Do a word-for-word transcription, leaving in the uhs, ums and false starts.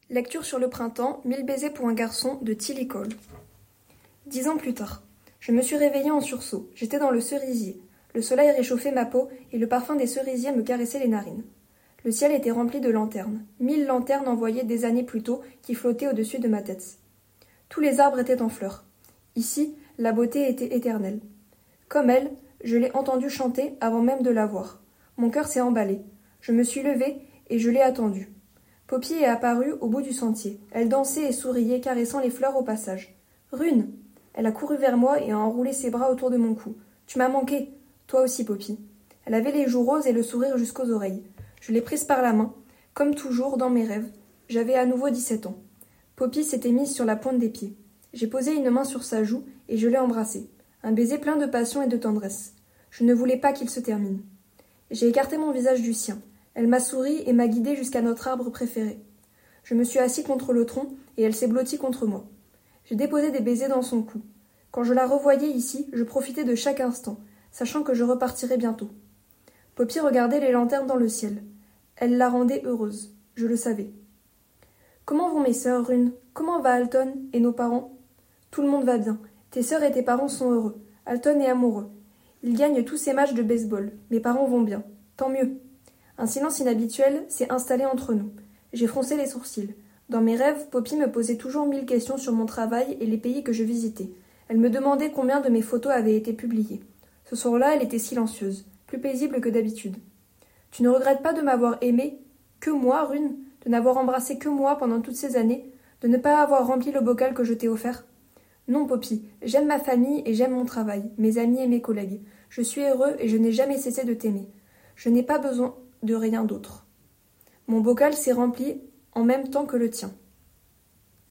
Lecture sur le printemps, Mille baisers pour un garçon de Tilly Cole. Dix ans plus tard. Je me suis réveillée en sursaut. J'étais dans le cerisier. Le soleil réchauffait ma peau et le parfum des cerisiers me caressait les narines. Le ciel était rempli de lanternes. Mille lanternes envoyées des années plus tôt qui flottaient au-dessus de ma tête. Tous les arbres étaient en fleurs. Ici, la beauté était éternelle. Comme elle, je l'ai entendue chanter avant même de la voir. Mon cœur s'est emballé. Je me suis levée et je l'ai attendue. Poppy est apparue au bout du sentier. Elle dansait et souriait, caressant les fleurs au passage. « Rune !» Elle a couru vers moi et a enroulé ses bras autour de mon cou. « Tu m'as manqué. Toi aussi, Poppy. » Elle avait les joues roses et le sourire jusqu'aux oreilles. Je l'ai prise par la main. Comme toujours, dans mes rêves, j'avais à nouveau dix-sept ans. Poppy s'était mise sur la pointe des pieds. J'ai posé une main sur sa joue et je l'ai embrassée. Un baiser plein de passion et de tendresse. Je ne voulais pas qu'il se termine. J'ai écarté mon visage du sien. Elle m'a souri et m'a guidée jusqu'à notre arbre préféré. Je me suis assis contre le tronc et elle s'est blottie contre moi. J'ai déposé des baisers dans son cou. Quand je la revoyais ici, je profitais de chaque instant, sachant que je repartirais bientôt. Poppy regardait les lanternes dans le ciel. Elle la rendait heureuse. Je le savais. Comment vont mes sœurs, Rune? Comment va Alton et nos parents? Tout le monde va bien. Tes sœurs et tes parents sont heureux. Alton est amoureux. Il gagne tous ses matchs de baseball. Mes parents vont bien. Tant mieux. Un silence inhabituel s'est installé entre nous. J'ai froncé les sourcils. Dans mes rêves, Poppy me posait toujours mille questions sur mon travail et les pays que je visitais. Elle me demandait combien de mes photos avaient été publiées. Ce soir-là, elle était silencieuse, plus paisible que d'habitude. « Tu ne regrettes pas de m'avoir aimée? Que moi, Rune? De n'avoir embrassé que moi pendant toutes ces années? De ne pas avoir rempli le bocal que je t'ai offert? » Non, Poppy, j'aime ma famille et j'aime mon travail, mes amis et mes collègues. Je suis heureux et je n'ai jamais cessé de t'aimer. Je n'ai pas besoin de rien d'autre. Mon bocal s'est rempli en même temps que le tien.